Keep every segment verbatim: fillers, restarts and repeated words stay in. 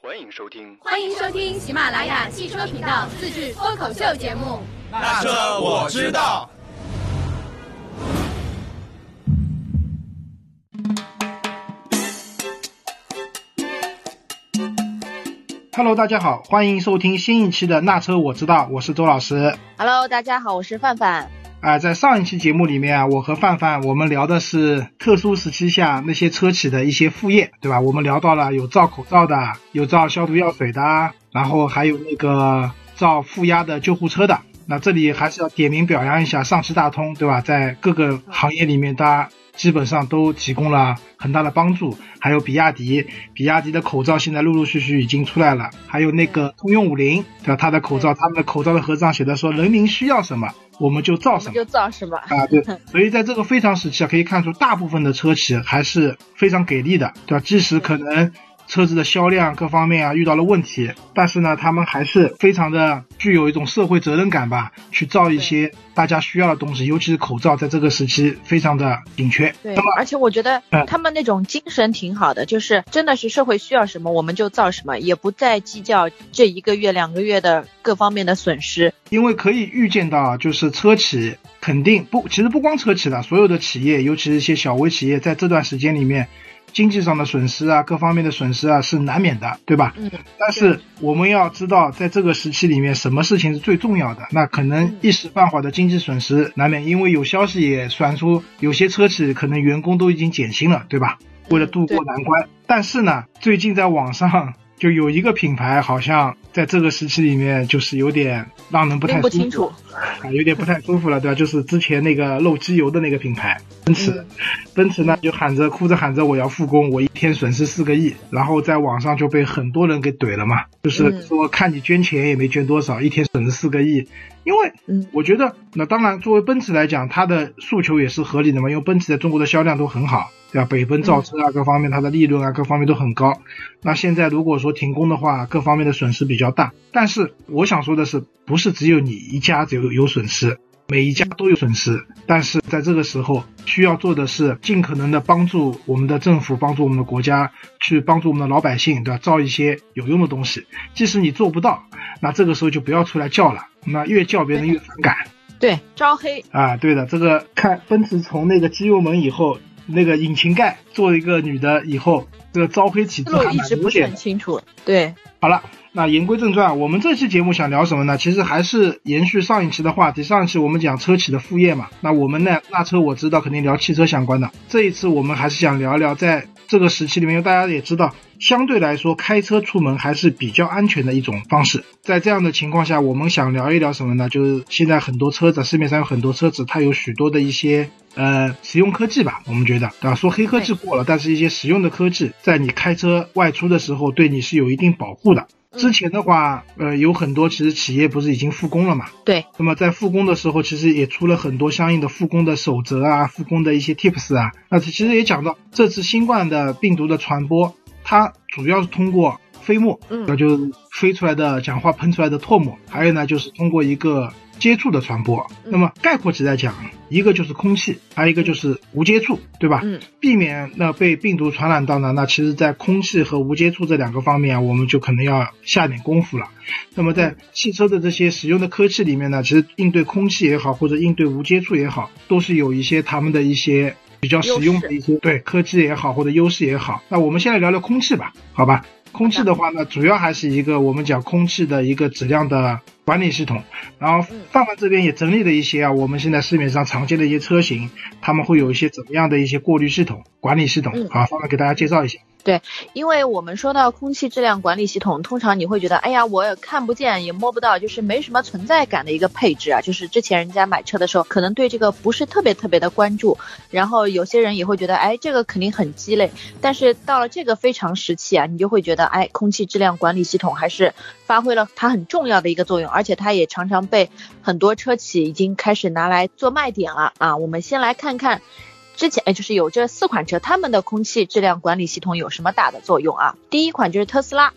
欢迎收听， 欢迎收听喜马拉雅汽车频道自制脱口秀节目。 那车我知道。 Hello， 大家好，欢迎收听新一期的那车我知道，我是周老师。 Hello， 大家好，我是范范。 啊、呃，在上一期节目里面啊，我和范范我们聊的是特殊时期下那些车企的一些副业，对吧？我们聊到了有造口罩的，有造消毒药水的，然后还有那个造负压的救护车的。那这里还是要点名表扬一下上汽大通，对吧？在各个行业里面，大家基本上都提供了很大的帮助。还有比亚迪，比亚迪的口罩现在陆陆续续已经出来了。还有那个通用五菱，对吧？它的口罩，他们的口罩的盒子上写的说人民需要什么我们就造什么， 就造什么啊，对。所以在这个非常时期啊，可以看出大部分的车企还是非常给力的，对吧？即使可能车子的销量各方面啊遇到了问题，但是呢，他们还是非常的具有一种社会责任感吧，去造一些大家需要的东西，尤其是口罩，在这个时期非常的紧缺。 对，而且我觉得他们那种精神挺好的，嗯、就是真的是社会需要什么我们就造什么，也不再计较这一个月两个月的各方面的损失。 因为可以预见到，就是车企肯定不，其实不光车企了，所有的企业，尤其是一些小微企业，在这段时间里面经济上的损失啊，各方面的损失啊是难免的，对吧？嗯。但是我们要知道，在这个时期里面，什么事情是最重要的？那可能一时半会儿的经济损失难免，因为有消息也传出，有些车企可能员工都已经减薪了，对吧？为了渡过难关。但是呢，最近在网上就有一个品牌，好像在这个时期里面就是有点让人不太舒服， 不清楚啊，有点不太舒服了，对吧？就是之前那个漏机油的那个品牌，奔驰，嗯、奔驰呢就喊着哭着喊着我要复工，我一天损失四个亿，然后在网上就被很多人给怼了嘛，就是说看你捐钱也没捐多少，一天损失四个亿。因为我觉得，那当然作为奔驰来讲，它的诉求也是合理的嘛，因为奔驰在中国的销量都很好，对吧？北奔造车啊，各方面它的利润啊，各方面都很高。那现在如果说停工的话，各方面的损失比较大。但是我想说的是，不是只有你一家只有有损失，每一家都有损失。但是在这个时候，需要做的是尽可能的帮助我们的政府，帮助我们的国家，去帮助我们的老百姓，对吧？造一些有用的东西。即使你做不到，那这个时候就不要出来叫了，那越叫别人越反感。 对，招黑啊，对的。这个看奔驰从那个机油门以后，那个引擎盖做一个女的以后，这个招黑体质还蛮明显的。一直不是很清楚。对， 好了。那言归正传，我们这期节目想聊什么呢？其实还是延续上一期的话题。上一期我们讲车企的副业嘛，那我们呢，那车我知道肯定聊汽车相关的。这一次我们还是想聊聊在这个时期里面，因为大家也知道，相对来说开车出门还是比较安全的一种方式。在这样的情况下，我们想聊一聊什么呢？就是现在很多车子，市面上有很多车子，它有许多的一些呃实用科技吧，我们觉得，对吧？说黑科技过了，但是一些实用的科技，在你开车外出的时候，对你是有一定保护的。之前的话，呃，有很多其实企业不是已经复工了嘛？对。那么在复工的时候，其实也出了很多相应的复工的守则啊，复工的一些 tips 啊。那其实也讲到，这次新冠的病毒的传播，它主要是通过飞沫，嗯，那就是飞出来的讲话喷出来的唾沫，还有呢就是通过一个接触的传播。那么概括起来讲，一个就是空气，还有一个就是无接触，对吧？嗯，避免那被病毒传染到呢，那其实在空气和无接触这两个方面啊，我们就可能要下点功夫了。那么在汽车的这些使用的科技里面呢，其实应对空气也好，或者应对无接触也好，都是有一些他们的一些比较实用的一些对科技也好，或者优势也好。那我们先来聊聊空气吧，好吧？空气的话呢，主要还是一个我们讲空气的一个质量的管理系统。然后范范这边也整理了一些啊，我们现在市面上常见的一些车型，他们会有一些怎么样的一些过滤系统、管理系统。好，范范给大家介绍一下。 对，因为我们说到空气质量管理系统，通常你会觉得，哎呀，我也看不见也摸不到，就是没什么存在感的一个配置啊。就是之前人家买车的时候，可能对这个不是特别特别的关注，然后有些人也会觉得，哎，这个肯定很鸡肋。但是到了这个非常时期啊，你就会觉得，哎，空气质量管理系统还是发挥了它很重要的一个作用，而且它也常常被很多车企已经开始拿来做卖点了啊。我们先来看看之前哎，就是有这四款车，他们的空气质量管理系统有什么大的作用啊？第一款就是特斯拉，特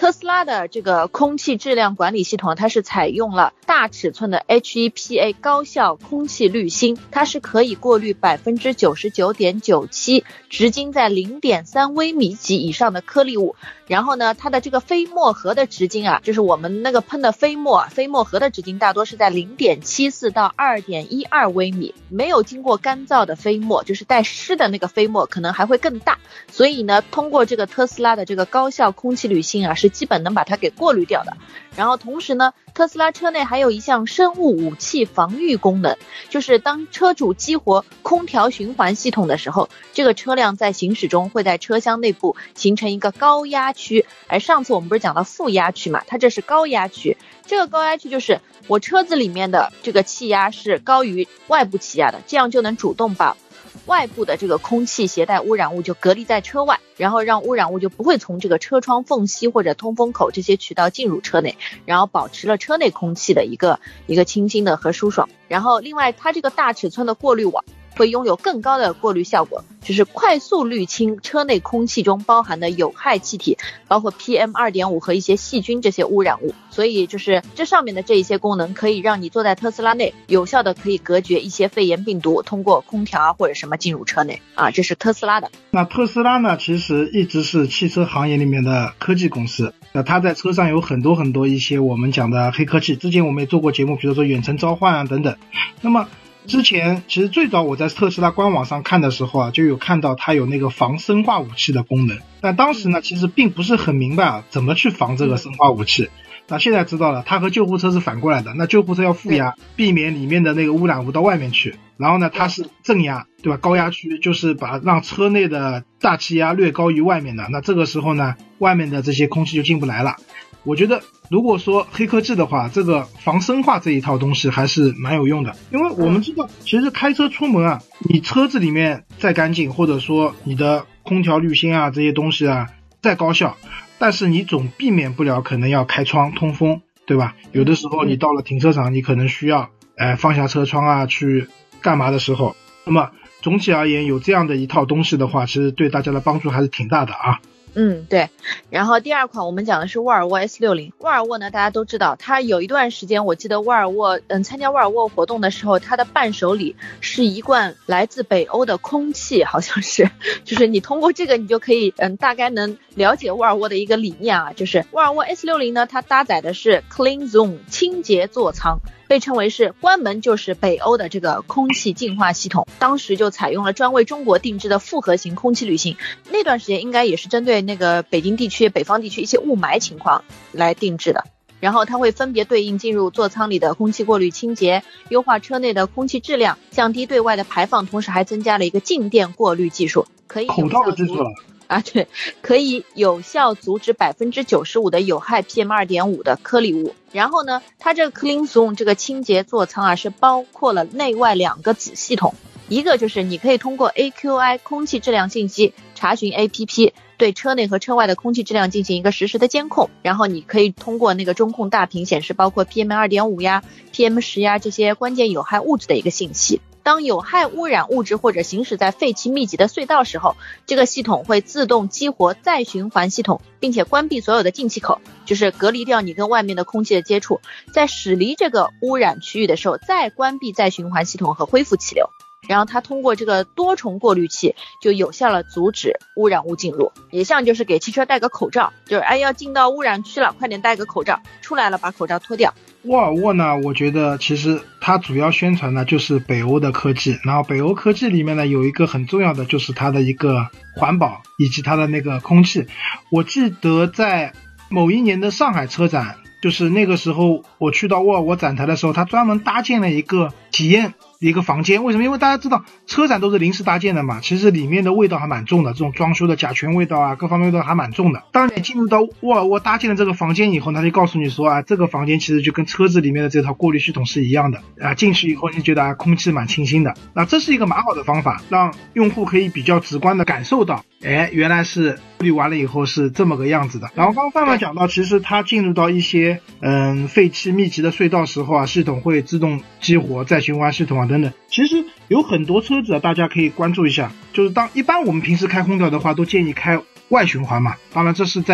特斯拉的这个空气质量管理系统，它是采用了大尺寸的 H E P A 高效空气滤芯，它是可以过滤 百分之九十九点九七 直径在 零点三微米级以上的颗粒物。然后呢，它的这个飞沫盒的直径啊，就是我们那个喷的飞沫啊，飞沫盒的直径大多是在 零点七四到 二点一二微米，没有经过干燥的飞沫，就是带湿的那个飞沫可能还会更大。所以呢，通过这个特斯拉的这个高效空气滤芯啊，是基本能把它给过滤掉的。然后同时呢，特斯拉车内还有一项生物武器防御功能，就是当车主激活空调循环系统的时候，这个车辆在行驶中会在车厢内部形成一个高压区。而上次我们不是讲到负压区嘛，它这是高压区。这个高压区就是我车子里面的这个气压是高于外部气压的，这样就能主动把外部的这个空气携带污染物就隔离在车外，然后让污染物就不会从这个车窗缝隙或者通风口这些渠道进入车内，然后保持了车内空气的一个一个清新的和舒爽。然后另外它这个大尺寸的过滤网会拥有更高的过滤效果，就是快速滤清车内空气中包含的有害气体，包括 P M 二点五 和一些细菌这些污染物。所以就是这上面的这一些功能可以让你坐在特斯拉内有效的可以隔绝一些肺炎病毒通过空调啊或者什么进入车内啊，这是特斯拉的。 那特斯拉呢，其实一直是汽车行业里面的科技公司，那它在车上有很多很多一些我们讲的黑科技，之前我们也做过节目，比如说远程召唤啊等等。那么之前其实最早我在特斯拉官网上看的时候啊，就有看到它有那个防生化武器的功能，但当时呢其实并不是很明白啊怎么去防这个生化武器。那现在知道了，它和救护车是反过来的，那救护车要负压，避免里面的那个污染物到外面去，然后呢它是正压，对吧？高压区就是把让车内的大气压略高于外面的，那这个时候呢外面的这些空气就进不来了。我觉得如果说黑科技的话，这个防生化这一套东西还是蛮有用的。因为我们知道其实开车出门啊，你车子里面再干净，或者说你的空调滤芯啊这些东西啊再高效，但是你总避免不了可能要开窗通风，对吧？有的时候你到了停车场，你可能需要呃放下车窗啊去干嘛的时候，那么总体而言有这样的一套东西的话，其实对大家的帮助还是挺大的啊。 嗯，对。然后第二款我们讲的是沃尔沃 S六十， 沃尔沃呢大家都知道，它有一段时间我记得沃尔沃嗯参加沃尔沃活动的时候，它的伴手礼是一罐来自北欧的空气，好像是，就是你通过这个你就可以嗯大概能了解沃尔沃的一个理念啊，就是沃尔沃 S六十 呢，它搭载的是 Clean Zone 清洁座舱，被称为是关门就是北欧的这个空气净化系统。当时就采用了专为中国定制的复合型空气滤芯，那段时间应该也是针对那个北京地区北方地区一些雾霾情况来定制的。然后它会分别对应进入座舱里的空气过滤清洁，优化车内的空气质量，降低对外的排放，同时还增加了一个静电过滤技术，可以口罩的技术了啊，对，可以有效阻止 百分之九十五 的有害 P M 二点五 的颗粒物。然后呢，它这个 Clean Zone 这个清洁座舱啊，是包括了内外两个子系统，一个就是你可以通过 A Q I 空气质量信息查询 A P P， 对车内和车外的空气质量进行一个实时的监控，然后你可以通过那个中控大屏显示包括 P M 二点五 呀 P M 十 呀这些关键有害物质的一个信息。当有害污染物质或者行驶在废气密集的隧道时候，这个系统会自动激活再循环系统，并且关闭所有的进气口，就是隔离掉你跟外面的空气的接触，在驶离这个污染区域的时候再关闭再循环系统和恢复气流。然后它通过这个多重过滤器就有效了阻止污染物进入，也像就是给汽车戴个口罩，就是哎要进到污染区了快点戴个口罩，出来了把口罩脱掉。 沃尔沃呢，我觉得其实它主要宣传的就是北欧的科技，然后北欧科技里面呢有一个很重要的就是它的一个环保以及它的那个空气。我记得在某一年的上海车展，就是那个时候我去到沃尔沃展台的时候，它专门搭建了一个体验一个房间。为什么？因为大家知道车展都是临时搭建的嘛，其实里面的味道还蛮重的，这种装修的甲醛味道啊各方面味道还蛮重的。当你进入到沃尔沃搭建的这个房间以后，他就告诉你说啊，这个房间其实就跟车子里面的这套过滤系统是一样的啊，进去以后你觉得啊空气蛮清新的。那这是一个蛮好的方法，让用户可以比较直观的感受到，哎，原来是过滤完了以后是这么个样子的。然后刚刚范范讲到，其实它进入到一些嗯废气密集的隧道时候啊，系统会自动激活再循环系统啊等等。其实有很多车子啊，大家可以关注一下，就是当一般我们平时开空调的话，都建议开外循环嘛。当然这是在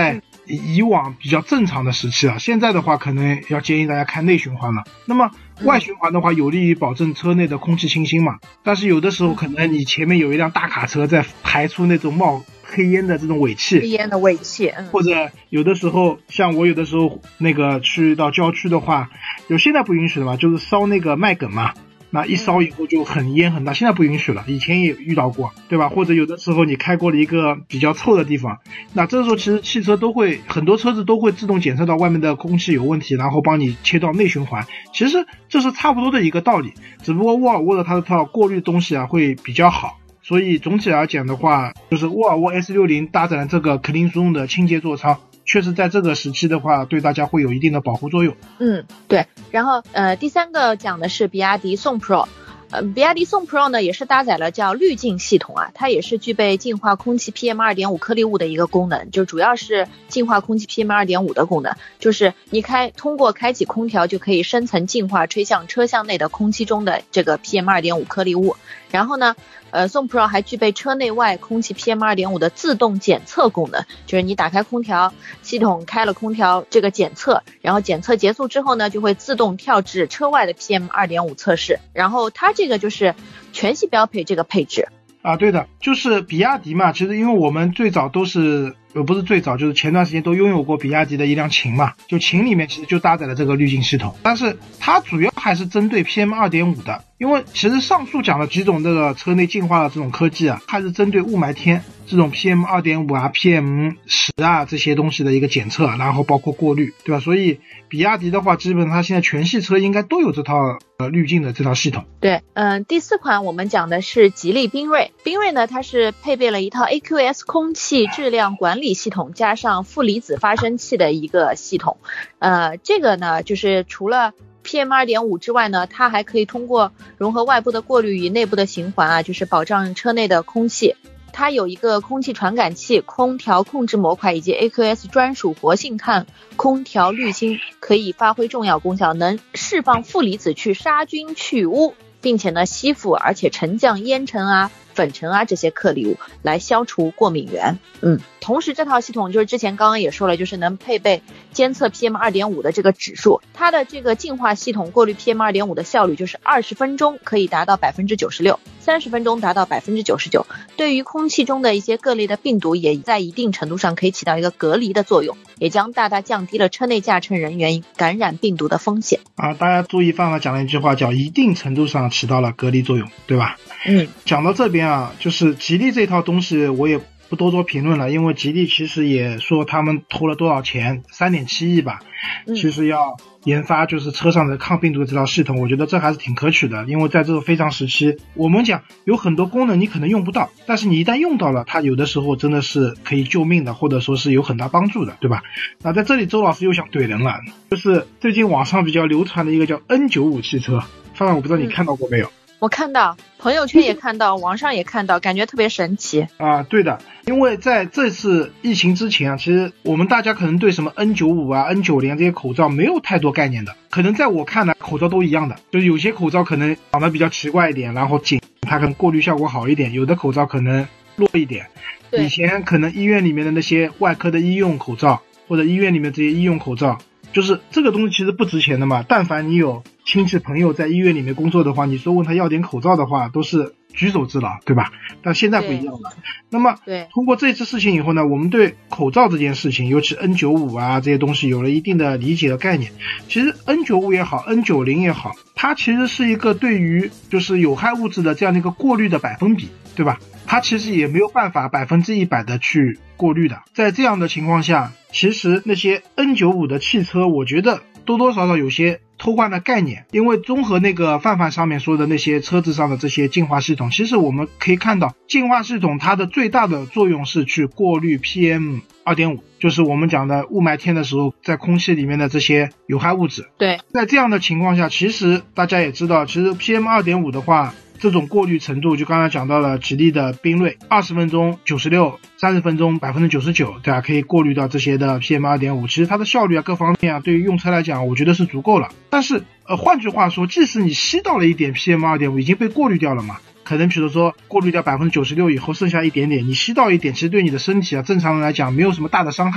以往比较正常的时期啊，现在的话可能要建议大家开内循环了。那么外循环的话，有利于保证车内的空气清新嘛，但是有的时候可能你前面有一辆大卡车在排出那种冒黑烟的这种尾气， 黑烟的尾气，嗯， 或者有的时候像我有的时候那个去到郊区的话，有现在不允许的嘛，就是烧那个麦秆嘛，那一烧以后就很烟很大，现在不允许了，以前也遇到过，对吧？或者有的时候你开过了一个比较臭的地方，那这时候其实汽车都会，很多车子都会自动检测到外面的空气有问题，然后帮你切到内循环。其实这是差不多的一个道理，只不过沃尔沃的它的套过滤东西啊会比较好。所以总体来讲的话，就是沃尔沃 S 六十 搭载了这个 Clean Zone 的清洁座舱，确实在这个时期的话对大家会有一定的保护作用。 嗯，对。然后呃，第三个讲的是比亚迪宋 Pro。呃，比亚迪宋 Pro 呢也是搭载了叫滤净系统啊，它也是具备净化空气 P M 二点五 颗粒物的一个功能，就主要是净化空气 P M 二点五 的功能，就是你开通过开启空调就可以深层净化吹向车厢内的空气中的这个 P M 二点五 颗粒物。然后呢，呃，宋 Pro 还具备车内外空气 P M 二点五 的自动检测功能，就是你打开空调，系统开了空调这个检测，然后检测结束之后呢，就会自动跳至车外的 P M 二点五 测试，然后它这个就是全系标配这个配置。 啊，对的，就是比亚迪嘛，其实因为我们最早都是呃不是最早，就是前段时间都拥有过比亚迪的一辆秦嘛，就秦里面其实就搭载了这个滤净系统，但是它主要还是针对 P M 二点五 的，因为其实上述讲的几种这个车内净化的这种科技啊，它是针对雾霾天这种 P M 二点五 啊 P M 十 啊这些东西的一个检测，然后包括过滤，对吧？所以比亚迪的话基本上它现在全系车应该都有这套呃滤净的这套系统。 对，嗯、呃，第四款我们讲的是吉利缤瑞。缤瑞呢，它是配备了一套 A Q S 空气质量管理系统加上负离子发生器的一个系统。呃，这个呢，就是除了 P M 二点五 之外呢，它还可以通过融合外部的过滤与内部的循环啊，就是保障车内的空气。它有一个空气传感器、空调控制模块以及 A Q S 专属活性炭空调滤芯，可以发挥重要功效，能释放负离子去杀菌去污，并且呢吸附而且沉降烟尘啊、粉尘啊这些颗粒物，来消除过敏源。嗯，同时这套系统就是之前刚刚也说了，就是能配备监测 P M 二点五 的这个指数，它的这个净化系统过滤 P M 二点五 的效率就是二十分钟可以达到 百分之九十六， 三十分钟达到 百分之九十九， 对于空气中的一些各类的病毒也在一定程度上可以起到一个隔离的作用，也将大大降低了车内驾乘人员感染病毒的风险啊。大家注意，范范讲了一句话叫一定程度上起到了隔离作用，对吧？ 嗯， 讲到这边啊，就是吉利这套东西我也不多做评论了，因为吉利其实也说他们投了多少钱， 三点七亿吧，其实要研发就是车上的抗病毒这套系统，我觉得这还是挺可取的，因为在这个非常时期，我们讲有很多功能你可能用不到，但是你一旦用到了，它有的时候真的是可以救命的，或者说是有很大帮助的，对吧？那在这里周老师又想怼人了，就是最近网上比较流传的一个叫 N 九十五 汽车，范范我不知道你看到过没有？ 嗯，我看到，朋友圈也看到，网上也看到，感觉特别神奇啊。对的，因为在这次疫情之前啊，其实我们大家可能对什么 N 九十五 啊 N 九十 这些口罩没有太多概念的，可能在我看来口罩都一样的，就是有些口罩可能长得比较奇怪一点，然后紧，它可能过滤效果好一点，有的口罩可能弱一点。以前可能医院里面的那些外科的医用口罩，或者医院里面这些医用口罩，就是这个东西其实不值钱的嘛，但凡你有亲戚朋友在医院里面工作的话，你说问他要点口罩的话都是举手之劳，对吧？但现在不一样了。那么对， 通过这次事情以后呢，我们对口罩这件事情，尤其 N 九十五 啊这些东西有了一定的理解的概念。其实 N 九十五 也好 N 九十 也好，它其实是一个对于就是有害物质的这样的一个过滤的百分比，对吧？它其实也没有办法百分之一百的去过滤的。在这样的情况下，其实那些 N 九十五 的汽车，我觉得多多少少有些偷换的概念，因为综合那个范范上面说的那些车子上的这些净化系统，其实我们可以看到净化系统它的最大的作用是去过滤 P M 二点五， 就是我们讲的雾霾天的时候在空气里面的这些有害物质。 对， 在这样的情况下，其实大家也知道，其实 P M 二点五 的话，这种过滤程度就刚才讲到了吉利的缤瑞二十分钟九十六，三十分钟 百分之九十九， 对吧？可以过滤到这些的 P M 二点五， 其实它的效率啊各方面啊对于用车来讲我觉得是足够了。但是呃，换句话说，即使你吸到了一点 P M 二点五 已经被过滤掉了嘛，可能比如说过滤掉 百分之九十六 以后剩下一点点，你吸到一点，其实对你的身体啊正常人来讲没有什么大的伤害。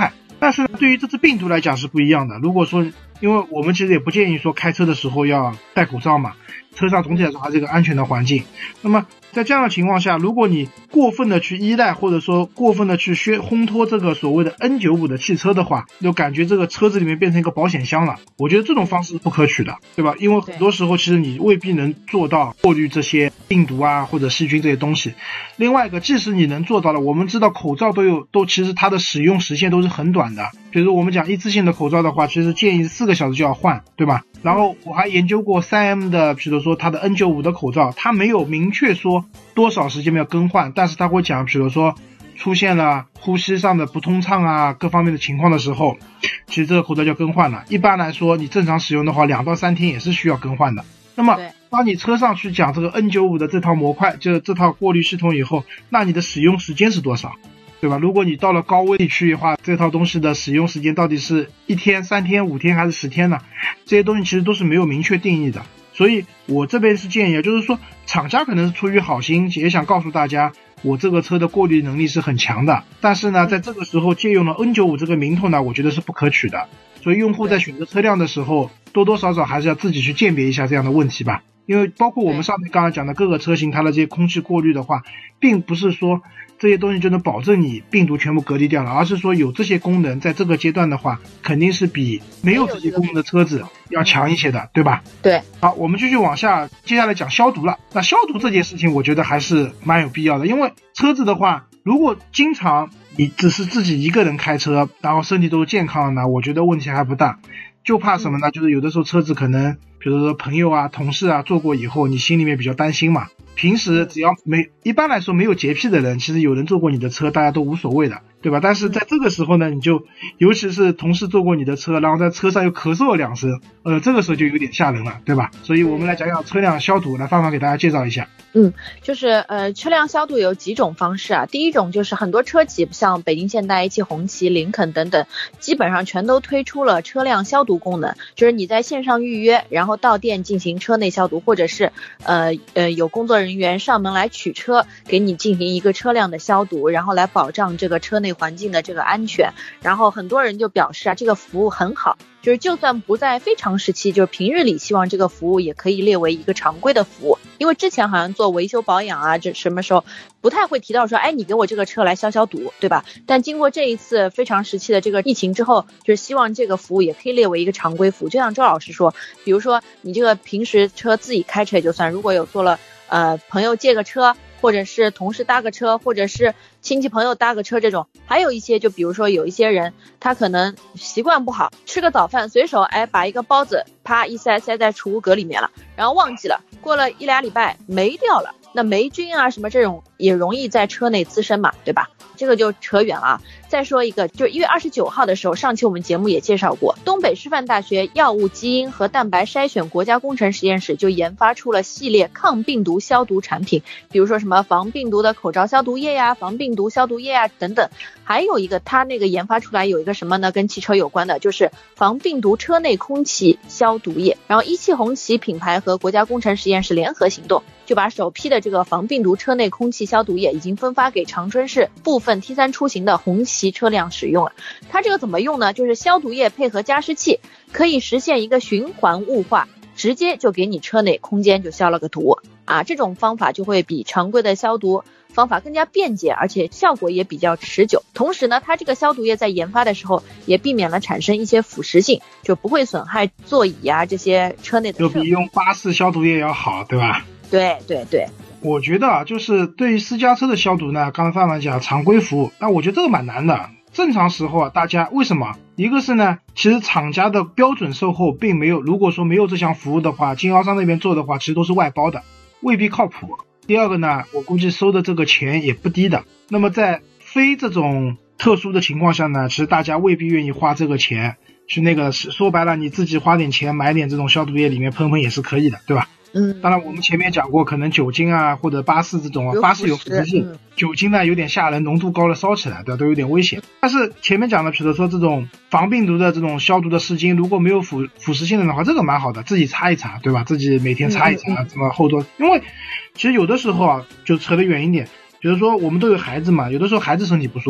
但是对于这次病毒来讲是不一样的。如果说，因为我们其实也不建议说开车的时候要戴口罩嘛，车上总体来说还是一个安全的环境。那么在这样的情况下，如果你过分的去依赖或者说过分的去宣烘托这个所谓的 N 九十五 的汽车的话，就感觉这个车子里面变成一个保险箱了。我觉得这种方式是不可取的，对吧？因为很多时候其实你未必能做到过滤这些病毒啊或者细菌这些东西。另外一个，即使你能做到了，我们知道口罩都有都其实它的使用时限都是很短的。比如说我们讲一次性的口罩的话，其实建议四个小时就要换，对吧？然后我还研究过 三 M 的，比如说它的 N 九十五 的口罩，它没有明确说多少时间要更换，但是它会讲，比如说出现了呼吸上的不通畅啊各方面的情况的时候，其实这个口罩就更换了。一般来说你正常使用的话，两到三天也是需要更换的。那么当你车上去讲这个 N 九十五 的这套模块，就这套过滤系统以后，那你的使用时间是多少，对吧？如果你到了高危地区的话，这套东西的使用时间到底是一天、三天、五天还是十天呢？这些东西其实都是没有明确定义的。所以我这边是建议，就是说厂家可能是出于好心，也想告诉大家我这个车的过滤能力是很强的，但是呢在这个时候借用了 N 九十五 这个名头呢，我觉得是不可取的。所以用户在选择车辆的时候，多多少少还是要自己去鉴别一下这样的问题吧。因为包括我们上面刚刚讲的各个车型，它的这些空气过滤的话，并不是说这些东西就能保证你病毒全部隔离掉了，而是说有这些功能，在这个阶段的话，肯定是比没有这些功能的车子要强一些的，对吧？ 对。 好，我们继续往下，接下来讲消毒了。那消毒这件事情，我觉得还是蛮有必要的，因为车子的话，如果经常你只是自己一个人开车，然后身体都是健康的呢，我觉得问题还不大。就怕什么呢？就是有的时候车子可能比如说朋友啊同事啊坐过以后，你心里面比较担心嘛。平时只要没一般来说没有洁癖的人，其实有人坐过你的车大家都无所谓的，对吧？但是在这个时候呢，你就尤其是同事坐过你的车，然后在车上又咳嗽了两声，呃这个时候就有点吓人了，对吧？所以我们来讲讲车辆消毒，来范范给大家介绍一下。 嗯，就是呃，车辆消毒有几种方式啊。第一种就是很多车企，像北京现代、一汽红旗、林肯等等，基本上全都推出了车辆消毒功能，就是你在线上预约，然后到店进行车内消毒，或者是呃呃有工作人员上门来取车，给你进行一个车辆的消毒，然后来保障这个车内环境的这个安全。然后很多人就表示啊，这个服务很好。就是就算不在非常时期，就是平日里，希望这个服务也可以列为一个常规的服务。因为之前好像做维修保养啊，这什么时候不太会提到说，哎，你给我这个车来消消毒，对吧？但经过这一次非常时期的这个疫情之后，就是希望这个服务也可以列为一个常规服务。就像周老师说，比如说你这个平时车自己开车也就算，如果有做了呃朋友借个车，或者是同事搭个车，或者是亲戚朋友搭个车这种，还有一些就比如说有一些人他可能习惯不好，吃个早饭随手哎把一个包子啪一塞塞在储物格里面了，然后忘记了，过了一俩礼拜霉掉了，那霉菌啊什么这种也容易在车内滋生嘛，对吧？这个就扯远了啊。再说一个，就一月二十九号的时候，上期我们节目也介绍过，东北师范大学药物基因和蛋白筛选国家工程实验室就研发出了系列抗病毒消毒产品，比如说什么防病毒的口罩消毒液呀、防病毒消毒液呀等等。还有一个它那个研发出来有一个什么呢，跟汽车有关的，就是防病毒车内空气消毒液。然后一汽红旗品牌和国家工程实验室联合行动，就把首批的这个防病毒车内空气消毒液已经分发给长春市部分 T 三 出行的红旗车辆使用了。它这个怎么用呢？就是消毒液配合加湿器，可以实现一个循环雾化，直接就给你车内空间就消了个毒啊！这种方法就会比常规的消毒方法更加便捷，而且效果也比较持久。同时呢，它这个消毒液在研发的时候也避免了产生一些腐蚀性，就不会损害座椅啊这些车内的设备， 就比用巴士消毒液要好，对吧？ 对对对。 我觉得啊，就是对于私家车的消毒呢，刚才范范讲常规服务，那我觉得这个蛮难的。正常时候啊，大家为什么？一个是呢，其实厂家的标准售后并没有，如果说没有这项服务的话，经销商那边做的话，其实都是外包的，未必靠谱。第二个呢，我估计收的这个钱也不低的。那么在非这种特殊的情况下呢，其实大家未必愿意花这个钱去那个，说白了，你自己花点钱买点这种消毒液里面喷喷也是可以的，对吧？ 嗯， 当然我们前面讲过，可能酒精啊或者巴士这种啊，巴士有腐蚀性、嗯，酒精呢有点吓人，浓度高了烧起来，对吧，都有点危险。但是前面讲的，比如说这种防病毒的这种消毒的湿巾，如果没有腐腐蚀性的话，这个蛮好的，自己擦一擦，对吧？自己每天擦一擦，这么后多。因为其实有的时候啊，就扯得远一点，比如说我们都有孩子嘛，有的时候孩子身体不舒服，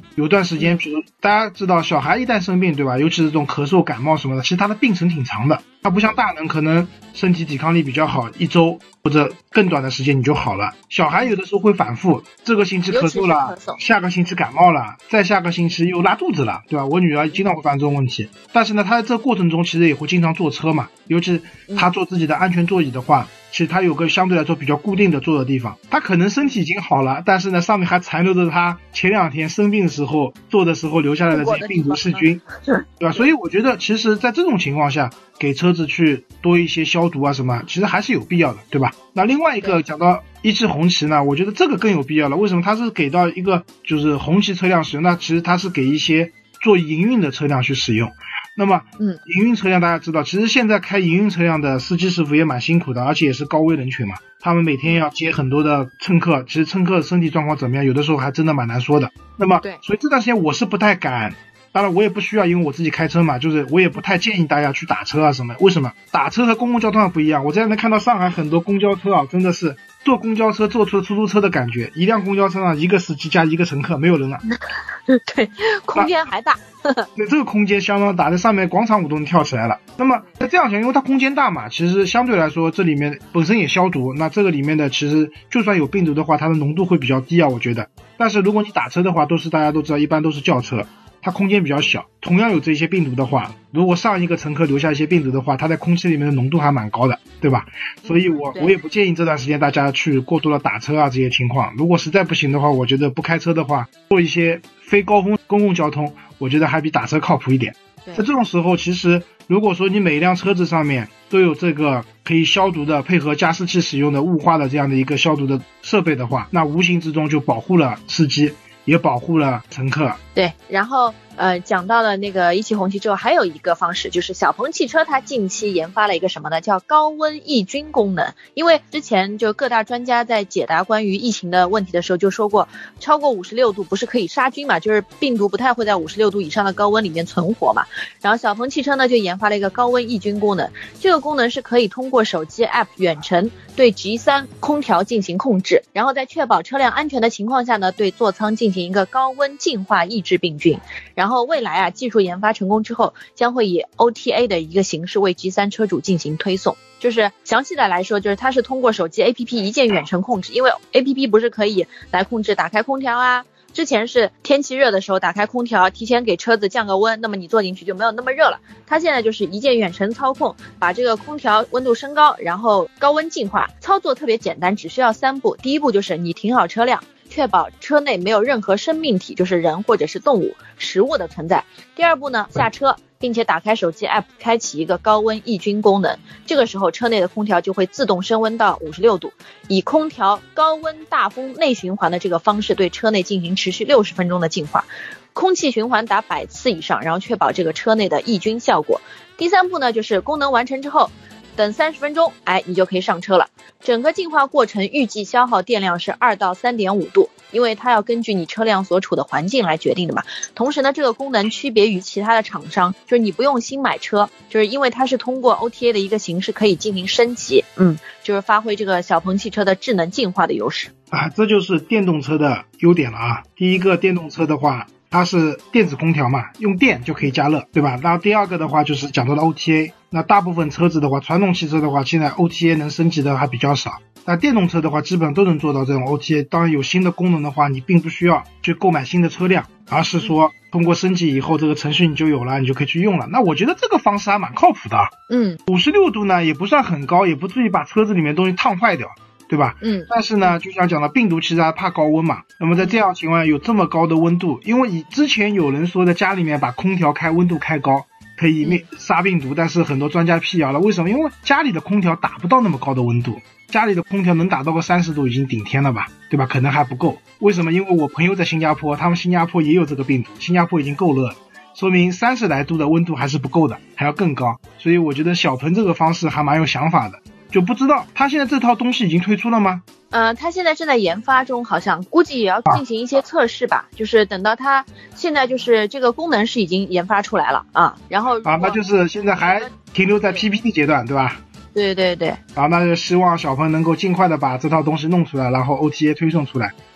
有段时间，比如大家知道，小孩一旦生病，对吧？尤其是这种咳嗽、感冒什么的，其实他的病程挺长的。他不像大人，可能身体抵抗力比较好，一周或者更短的时间你就好了。小孩有的时候会反复，这个星期咳嗽了，下个星期感冒了，再下个星期又拉肚子了，对吧？我女儿经常会发生这种问题。但是呢，她在这个过程中其实也会经常坐车嘛，尤其她坐自己的安全座椅的话，其实她有个相对来说比较固定的坐的地方。她可能身体已经好了，但是呢，上面还残留着她前两天生病的时候坐的时候留下来的这些病毒细菌，对吧？所以我觉得，其实在这种情况下，给车子去多一些消毒啊什么，其实还是有必要的，对吧？那另外一个讲到一汽红旗呢，我觉得这个更有必要了。为什么？它是给到一个就是红旗车辆使用，那其实它是给一些做营运的车辆去使用。那么，嗯，营运车辆大家知道，其实现在开营运车辆的司机师傅也蛮辛苦的，而且也是高危人群嘛。他们每天要接很多的乘客，其实乘客的身体状况怎么样，有的时候还真的蛮难说的。那么，所以这段时间我是不太敢。当然我也不需要，因为我自己开车嘛，就是我也不太建议大家去打车啊什么。为什么？打车和公共交通上不一样。我现在能看到上海很多公交车啊，真的是坐公交车坐出了出租车的感觉，一辆公交车上一个司机加一个乘客，没有人了。 对，空间还大。 对，这个空间相当大，在上面广场舞都能跳起来了。那么这样讲，因为它空间大嘛，其实相对来说这里面本身也消毒，那这个里面的其实就算有病毒的话，它的浓度会比较低啊，我觉得。但是如果你打车的话，都是大家都知道，一般都是轿车。它空间比较小，同样有这些病毒的话，如果上一个乘客留下一些病毒的话，它在空气里面的浓度还蛮高的，对吧？所以我我也不建议这段时间大家去过多的打车啊这些情况。如果实在不行的话，我觉得不开车的话，做一些非高峰公共交通，我觉得还比打车靠谱一点。在这种时候，其实如果说你每一辆车子上面都有这个可以消毒的，配合加湿器使用的雾化的这样的一个消毒的设备的话，那无形之中就保护了司机，也保护了乘客。 对，然后呃，讲到了那个一汽红旗之后，还有一个方式就是小鹏汽车它近期研发了一个什么呢？叫高温抑菌功能。因为之前就各大专家在解答关于疫情的问题的时候就说过，超过五十六度不是可以杀菌嘛，就是病毒不太会在五十六度以上的高温里面存活嘛。然后小鹏汽车呢就研发了一个高温抑菌功能，这个功能是可以通过手机 App 远程对 G 三 空调进行控制，然后在确保车辆安全的情况下呢，对座舱进行一个高温净化抑制病菌。然后未来啊，技术研发成功之后，将会以 O T A 的一个形式为 G 三 车主进行推送。就是详细的来说，就是它是通过手机 A P P 一键远程控制，因为 A P P 不是可以来控制打开空调啊，之前是天气热的时候打开空调，提前给车子降个温，那么你坐进去就没有那么热了。它现在就是一键远程操控，把这个空调温度升高，然后高温净化，操作特别简单，只需要三步。第一步就是你停好车辆，确保车内没有任何生命体，就是人或者是动物、食物的存在。第二步呢，下车并且打开手机 App 开启一个高温抑菌功能，这个时候车内的空调就会自动升温到五十六度，以空调高温大风内循环的这个方式对车内进行持续六十分钟的净化，空气循环达百次以上，然后确保这个车内的抑菌效果。第三步呢，就是功能完成之后等三十分钟，哎，你就可以上车了。整个净化过程预计消耗电量是二到三点五度，因为它要根据你车辆所处的环境来决定的嘛。同时呢，这个功能区别于其他的厂商，就是你不用新买车，就是因为它是通过 O T A 的一个形式可以进行升级，嗯，就是发挥这个小鹏汽车的智能净化的优势啊，这就是电动车的优点了啊。第一个，电动车的话，它是电子空调嘛，用电就可以加热，对吧？然后第二个的话就是讲到了 O T A， 那大部分车子的话，传统汽车的话，现在 O T A 能升级的还比较少，那电动车的话基本上都能做到这种 O T A。 当然有新的功能的话，你并不需要去购买新的车辆，而是说通过升级以后这个程序你就有了，你就可以去用了。那我觉得这个方式还蛮靠谱的。 嗯， 五十六度呢也不算很高，也不至于把车子里面东西烫坏掉，对吧？ 嗯， 但是呢，就像讲的，病毒其实还怕高温嘛。那么在这样情况下，有这么高的温度，因为之前有人说在家里面把空调开温度开高可以灭杀病毒，但是很多专家辟谣了。为什么？因为家里的空调达不到那么高的温度，家里的空调能达到个三十度已经顶天了吧，对吧？可能还不够。为什么？因为我朋友在新加坡，他们新加坡也有这个病毒，新加坡已经够热了，说明三十来度的温度还是不够的，还要更高。所以我觉得小鹏这个方式还蛮有想法的。就不知道他现在这套东西已经推出了吗？ 呃，他现在正在研发中，好像估计也要进行一些测试吧、啊、就是等到他现在就是这个功能是已经研发出来了啊，然后啊，那就是现在还停留在 P P T 阶段，对吧？ 对对对， 啊，那就希望小鹏能够尽快的把这套东西弄出来，然后 O T A 推送出来。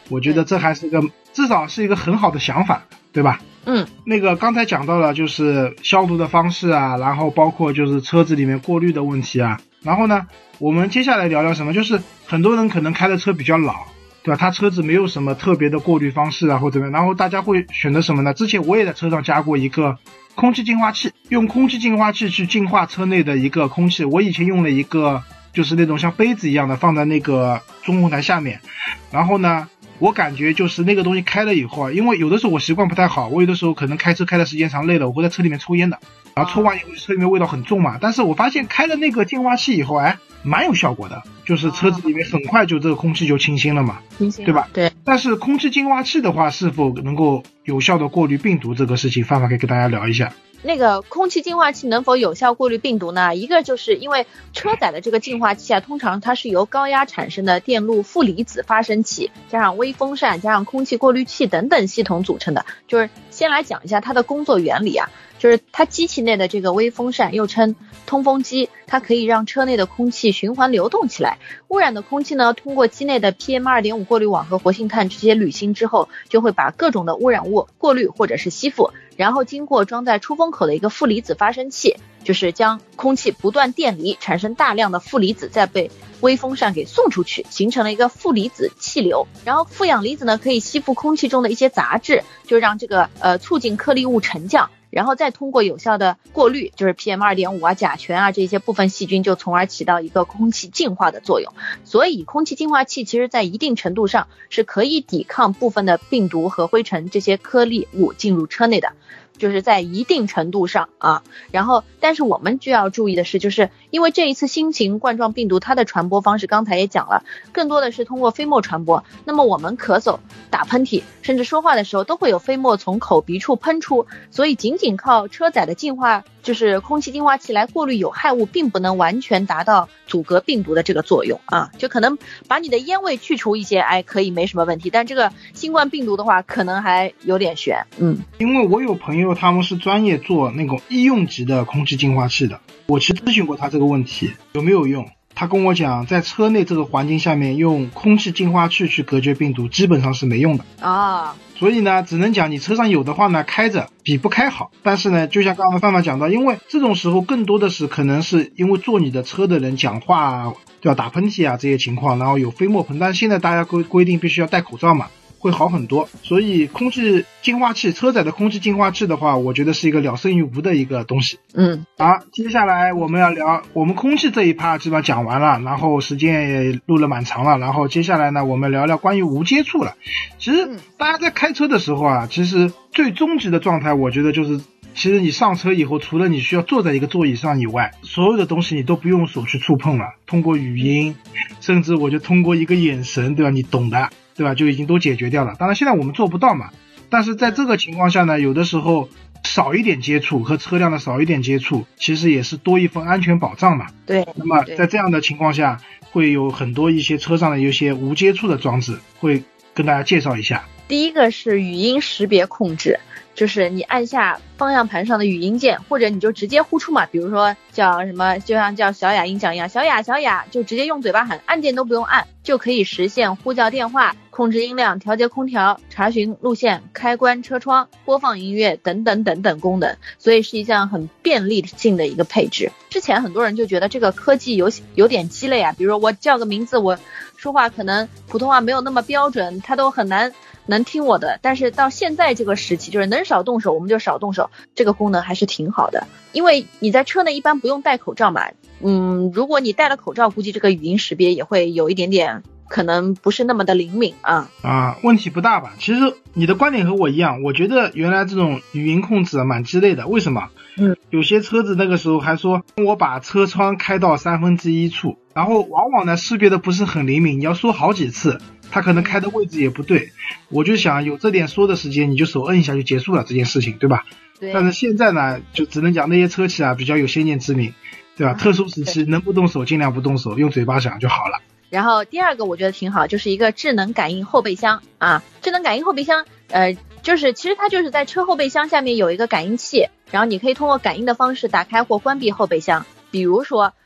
我觉得这还是个至少是一个很好的想法，对吧？ 嗯， 那个刚才讲到了就是消毒的方式啊，然后包括就是车子里面过滤的问题啊，然后呢我们接下来聊聊什么，就是很多人可能开的车比较老，对吧？他车子没有什么特别的过滤方式啊或者怎么样，然后大家会选择什么呢？之前我也在车上加过一个空气净化器，用空气净化器去净化车内的一个空气。我以前用了一个就是那种像杯子一样的放在那个中控台下面，然后呢我感觉就是那个东西开了以后啊，因为有的时候我习惯不太好，我有的时候可能开车开的时间长累了，我会在车里面抽烟的，然后抽完以后车里面味道很重嘛，但是我发现开了那个净化器以后哎蛮有效果的，就是车子里面很快就这个空气就清新了嘛， 清新了， 对吧？ 对。 但是空气净化器的话是否能够有效的过滤病毒，这个事情范范可以跟大家聊一下。 那个空气净化器能否有效过滤病毒呢？一个就是因为车载的这个净化器啊，通常它是由高压产生的电路负离子发生器加上微风扇加上空气过滤器等等系统组成的。就是先来讲一下它的工作原理啊，就是它机器内的这个微风扇又称通风机，它可以让车内的空气循环流动起来。污染的空气呢，通过机内的 P M 二点五 过滤网和活性炭这些滤芯之后，就会把各种的污染物过滤或者是吸附，然后经过装在出风口的一个负离子发生器，就是将空气不断电离，产生大量的负离子，再被微风扇给送出去，形成了一个负离子气流。然后负氧离子呢，可以吸附空气中的一些杂质，就让这个呃促进颗粒物沉降，然后再通过有效的过滤，就是 P M 二点五 啊、甲醛啊这些部分细菌，就从而起到一个空气净化的作用。所以空气净化器其实在一定程度上是可以抵抗部分的病毒和灰尘这些颗粒物进入车内的，就是在一定程度上啊。然后但是我们就要注意的是，就是因为这一次新型冠状病毒它的传播方式刚才也讲了，更多的是通过飞沫传播，那么我们咳嗽、打喷嚏甚至说话的时候都会有飞沫从口鼻处喷出，所以仅仅靠车载的净化就是空气净化器来过滤有害物，并不能完全达到阻隔病毒的这个作用啊。就可能把你的烟味去除一些，哎，可以没什么问题，但这个新冠病毒的话可能还有点悬。嗯， 因为我有朋友他们是专业做那种医用级的空气净化器的，我其实咨询过他这个问题有没有用，他跟我讲在车内这个环境下面用空气净化器去隔绝病毒基本上是没用的啊。 所以呢只能讲你车上有的话呢开着比不开好，但是呢就像刚刚范范讲到，因为这种时候更多的是可能是因为坐你的车的人讲话啊，对吧，打喷嚏啊这些情况，然后有飞沫喷，但是现在大家规规定必须要戴口罩嘛，会好很多。所以空气净化器，车载的空气净化器的话，我觉得是一个了胜于无的一个东西。 嗯， 好，接下来我们要聊我们空气这一趴基本上讲完了，然后时间也录了蛮长了，然后接下来呢我们聊聊关于无接触了。其实大家在开车的时候啊，其实最终极的状态我觉得就是其实你上车以后，除了你需要坐在一个座椅上以外，所有的东西你都不用手去触碰了，通过语音，甚至我就通过一个眼神，对吧，你懂的，对吧，就已经都解决掉了。当然现在我们做不到嘛，但是在这个情况下呢，有的时候少一点接触，和车辆的少一点接触，其实也是多一份安全保障嘛。 对。 那么在这样的情况下，会有很多一些车上的一些无接触的装置，会跟大家介绍一下。 第一个是语音识别控制，就是你按下方向盘上的语音键，或者你就直接呼出嘛，比如说叫什么，就像叫小雅音响一样，小雅小雅，就直接用嘴巴喊，按键都不用按，就可以实现呼叫电话、控制音量、调节空调、查询路线、开关车窗、播放音乐等等等等功能，所以是一项很便利性的一个配置。之前很多人就觉得这个科技有有点鸡肋啊，比如说我叫个名字，我说话可能普通话没有那么标准，他都很难能听我的，但是到现在这个时期，就是能少动手我们就少动手，这个功能还是挺好的。因为你在车内一般不用戴口罩嘛，嗯，如果你戴了口罩，估计这个语音识别也会有一点点可能不是那么的灵敏啊。 啊，问题不大吧？其实你的观点和我一样，我觉得原来这种语音控制啊蛮鸡肋的。为什么？ 嗯， 有些车子那个时候还说我把车窗开到三分之一处，然后往往呢识别的不是很灵敏，你要说好几次，他可能开的位置也不对。我就想有这点说的时间，你就手摁一下就结束了这件事情，对吧？ 对。 但是现在呢，就只能讲那些车企啊比较有先见之明，对吧？啊、特殊时期能不动手尽量不动手，用嘴巴想就好了。 然后第二个我觉得挺好，就是一个智能感应后备箱啊。智能感应后备箱，呃，就是其实它就是在车后备箱下面有一个感应器，然后你可以通过感应的方式打开或关闭后备箱。比如说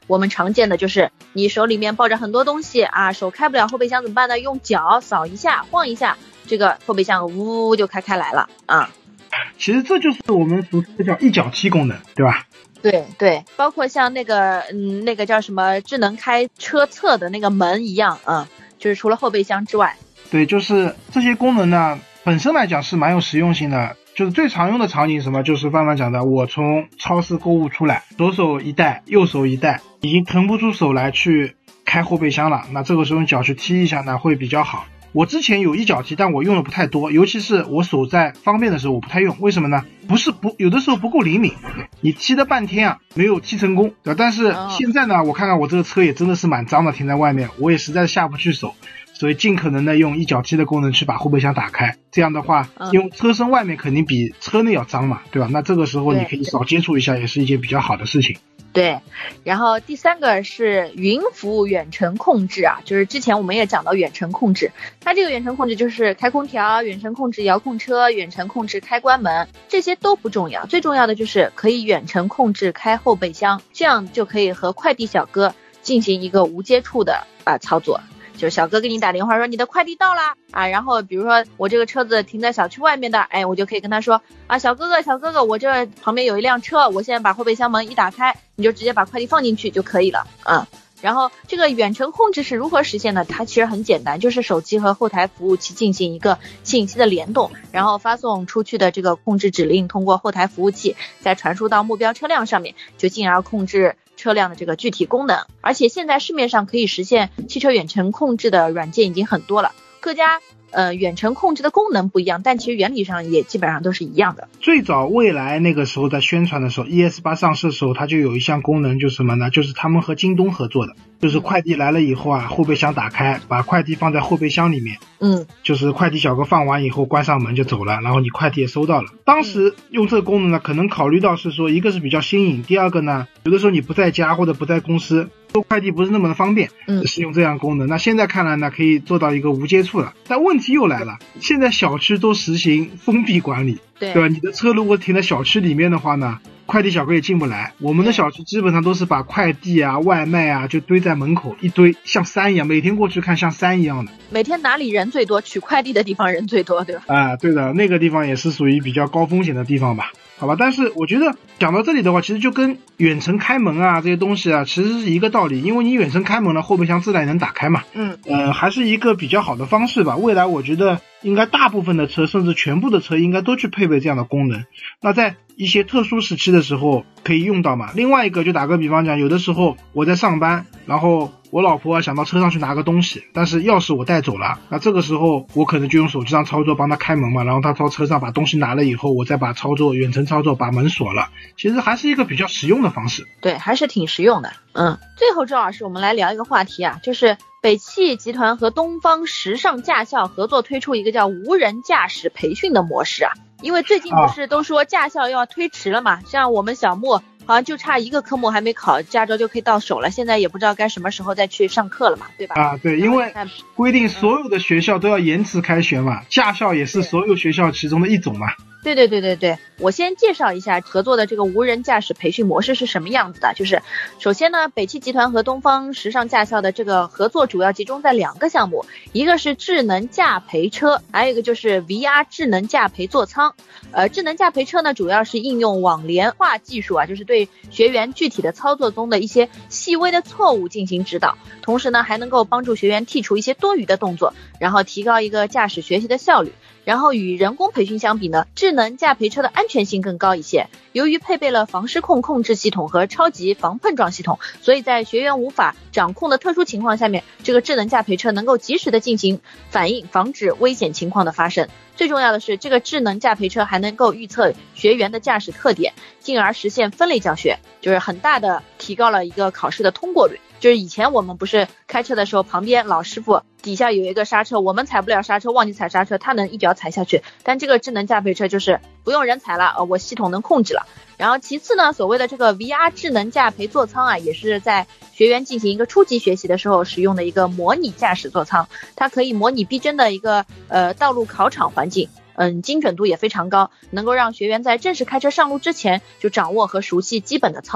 我们常见的就是你手里面抱着很多东西啊，手开不了后备箱怎么办呢？用脚扫一下，晃一下，这个后备箱呜就开开来了啊。 其实这就是我们俗称的叫一脚踢功能，对吧？ 对对，包括像那个嗯那个叫什么智能开车侧的那个门一样啊、嗯，就是除了后备箱之外。 对，就是这些功能呢本身来讲是蛮有实用性的。就是最常用的场景什么，就是范范讲的，我从超市购物出来，左手一带，右手一带，已经腾不出手来去开后备箱了，那这个时候用脚去踢一下呢会比较好。我之前有一脚踢，但我用的不太多，尤其是我手在方便的时候我不太用，为什么呢？不是不有的时候不够灵敏，你踢了半天啊没有踢成功，对吧？但是现在呢，我看看我这个车也真的是蛮脏的，停在外面，我也实在下不去手，所以尽可能的用一脚踢的功能去把后备箱打开，这样的话用车身外面肯定比车内要脏嘛，对吧？那这个时候你可以少接触一下，也是一件比较好的事情。 对，然后第三个是云服务远程控制啊，就是之前我们也讲到远程控制，它这个远程控制就是开空调、远程控制遥控车、远程控制开关门，这些都不重要，最重要的就是可以远程控制开后备箱，这样就可以和快递小哥进行一个无接触的啊操作。就小哥给你打电话说你的快递到啦啊，然后比如说我这个车子停在小区外面的，哎，我就可以跟他说啊，小哥哥小哥哥，我这旁边有一辆车，我现在把后备箱门一打开，你就直接把快递放进去就可以了啊。然后这个远程控制是如何实现的？它其实很简单，就是手机和后台服务器进行一个信息的联动，然后发送出去的这个控制指令通过后台服务器再传输到目标车辆上面，就进而控制车辆的这个具体功能。而且现在市面上可以实现汽车远程控制的软件已经很多了，各家呃远程控制的功能不一样，但其实原理上也基本上都是一样的。 最早蔚来那个时候在宣传的时候 E S 八 上市的时候，它就有一项功能，就是什么呢？就是他们和京东合作的，就是快递来了以后啊，后备箱打开，把快递放在后备箱里面， 嗯， 就是快递小哥放完以后关上门就走了，然后你快递也收到了。当时用这个功能呢，可能考虑到是说，一个是比较新颖，第二个呢，有的时候你不在家或者不在公司，收快递不是那么的方便， 嗯， 使用这样功能。那现在看来呢，可以做到一个无接触了。但问题又来了，现在小区都实行封闭管理， 对， 对吧？你的车如果停在小区里面的话呢，快递小哥也进不来。我们的小区基本上都是把快递啊、外卖啊就堆在门口一堆，像山一样，每天过去看像山一样的。 每天哪里人最多，取快递的地方人最多，对吧？ 啊，对的，那个地方也是属于比较高风险的地方吧。好吧，但是我觉得讲到这里的话，其实就跟远程开门啊这些东西啊，其实是一个道理，因为你远程开门了，后备箱自然能打开嘛。 嗯， 呃，还是一个比较好的方式吧。未来我觉得应该大部分的车，甚至全部的车，应该都去配备这样的功能。那在一些特殊时期的时候可以用到嘛。另外一个就打个比方讲，有的时候我在上班，然后我老婆想到车上去拿个东西，但是钥匙我带走了，那这个时候我可能就用手机上操作帮她开门嘛，然后她到车上把东西拿了以后，我再把操作远程操作把门锁了，其实还是一个比较实用的方式。 对，还是挺实用的。嗯，最后周老师我们来聊一个话题啊，就是北汽集团和东方时尚驾校合作推出一个叫无人驾驶培训的模式啊。因为最近不是都说驾校要推迟了嘛、啊、像我们小木好像就差一个科目还没考，驾照就可以到手了，现在也不知道该什么时候再去上课了嘛，对吧？ 啊，对，因为规定所有的学校都要延迟开学嘛，驾校也是所有学校其中的一种嘛。 对对对对对，我先介绍一下合作的这个无人驾驶培训模式是什么样子的。就是首先呢，北汽集团和东方时尚驾校的这个合作主要集中在两个项目，一个是智能驾培车，还有一个就是 V R 智能驾培座舱。呃，智能驾培车呢，主要是应用网联化技术啊，就是对学员具体的操作中的一些细微的错误进行指导，同时呢，还能够帮助学员剔除一些多余的动作，然后提高一个驾驶学习的效率。然后与人工培训相比呢，智能驾培车的安全性更高一些。由于配备了防失控控制系统和超级防碰撞系统，所以在学员无法掌控的特殊情况下面，这个智能驾培车能够及时的进行反应，防止危险情况的发生。最重要的是，这个智能驾培车还能够预测学员的驾驶特点，进而实现分类教学，就是很大的提高了一个考试的通过率。就是以前我们不是开车的时候，旁边老师傅底下有一个刹车，我们踩不了刹车，忘记踩刹车，他能一脚踩下去。但这个智能驾培车就是不用人踩了，呃，我系统能控制了。然后其次呢，所谓的这个 V R 智能驾培座舱啊，也是在学员进行一个初级学习的时候使用的一个模拟驾驶座舱，它可以模拟逼真的一个呃道路考场环境。嗯，精准度也非常高，能够让学员在正式开车上路之前就掌握和熟悉基本的操作，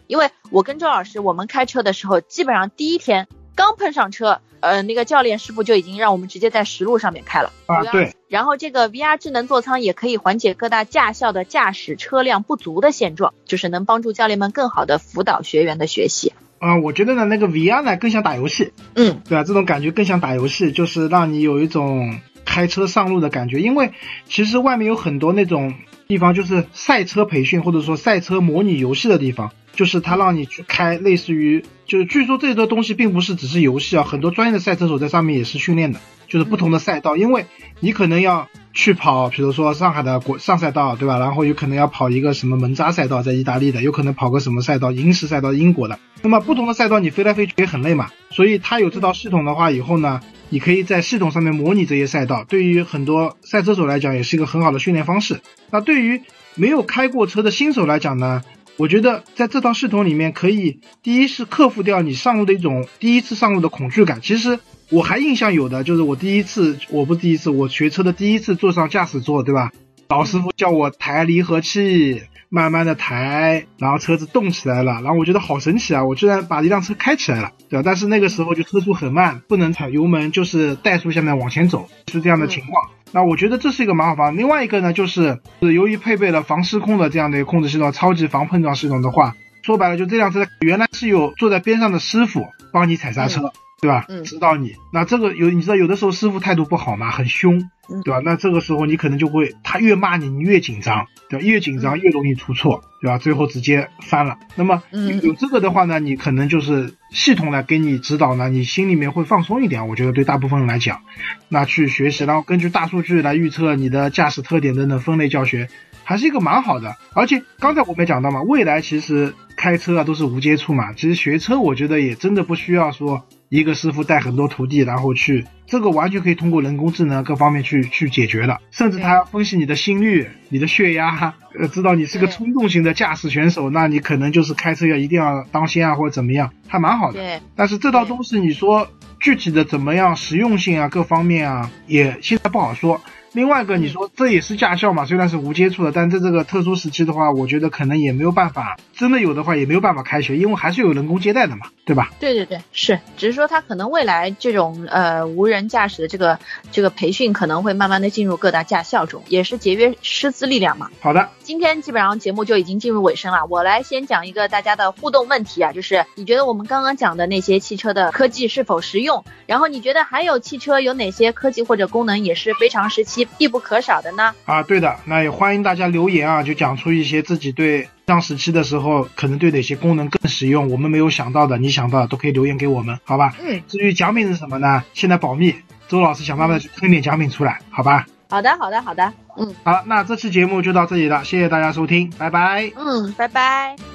因为我跟周老师我们开车的时候，基本上第一天刚碰上车，呃，那个教练师傅就已经让我们直接在实路上面开了啊。对。 然后这个 V R 智能座舱也可以缓解各大驾校的驾驶车辆不足的现状，就是能帮助教练们更好的辅导学员的学习。 啊、呃，我觉得呢，那个 V R 呢更像打游戏， 嗯， 对吧？这种感觉更像打游戏，就是让你有一种开车上路的感觉。因为其实外面有很多那种地方，就是赛车培训或者说赛车模拟游戏的地方，就是他让你去开类似于，就是据说这个东西并不是只是游戏啊，很多专业的赛车手在上面也是训练的，就是不同的赛道，因为你可能要去跑，比如说上海的国上赛道，对吧？然后有可能要跑一个什么门扎赛道，在意大利的，有可能跑个什么赛道，银石赛道，英国的。那么不同的赛道你飞来飞去也很累嘛，所以它有这套系统的话，以后呢，你可以在系统上面模拟这些赛道，对于很多赛车手来讲也是一个很好的训练方式。那对于没有开过车的新手来讲呢，我觉得在这套系统里面可以，第一是克服掉你上路的一种第一次上路的恐惧感。其实我还印象有的就是我第一次，我不第一次，我学车的第一次坐上驾驶座，对吧？老师傅叫我抬离合器，慢慢的抬，然后车子动起来了，然后我觉得好神奇啊，我居然把一辆车开起来了，对吧？但是那个时候就车速很慢，不能踩油门，就是怠速下面往前走，是这样的情况。那我觉得这是一个蛮好方法。另外一个呢，就是由于配备了防失控的这样的一个控制系统，超级防碰撞系统的话，说白了就这辆车原来是有坐在边上的师傅帮你踩刹车，嗯，对吧？嗯，指导你。那这个有你知道有的时候师傅态度不好嘛，很凶，对吧？那这个时候你可能就会他越骂你，你越紧张，对吧？越紧张越容易出错，对吧？最后直接翻了。那么有这个的话呢，你可能就是系统来给你指导呢，你心里面会放松一点。我觉得对大部分人来讲，那去学习，然后根据大数据来预测你的驾驶特点等等分类教学，还是一个蛮好的。而且刚才我们也讲到嘛，未来其实开车啊都是无接触嘛，其实学车我觉得也真的不需要说一个师傅带很多徒弟，然后去，这个完全可以通过人工智能各方面去去解决了。甚至他分析你的心率、你的血压，呃，知道你是个冲动型的驾驶选手，那你可能就是开车要一定要当心啊，或者怎么样，还蛮好的。对。但是这套东西你说具体的怎么样实用性啊，各方面啊，也现在不好说。另外一个你说这也是驾校嘛，虽然是无接触的，但在这个特殊时期的话，我觉得可能也没有办法，真的有的话也没有办法开学，因为还是有人工接待的嘛，对吧？对对对，是，只是说他可能未来这种呃无人驾驶的这个这个培训可能会慢慢的进入各大驾校中，也是节约师资力量嘛。好的，今天基本上节目就已经进入尾声了，我来先讲一个大家的互动问题啊，就是你觉得我们刚刚讲的那些汽车的科技是否实用？然后你觉得还有汽车有哪些科技或者功能也是非常时期必不可少的呢？啊，对的，那也欢迎大家留言啊，就讲出一些自己对上时期的时候可能对哪些功能更实用，我们没有想到的，你想到的都可以留言给我们，好吧？嗯。至于奖品是什么呢？现在保密，周老师想办法去坑点奖品出来，好吧？好的，好的，好的。嗯。好，那这期节目就到这里了，谢谢大家收听，拜拜。嗯，拜拜。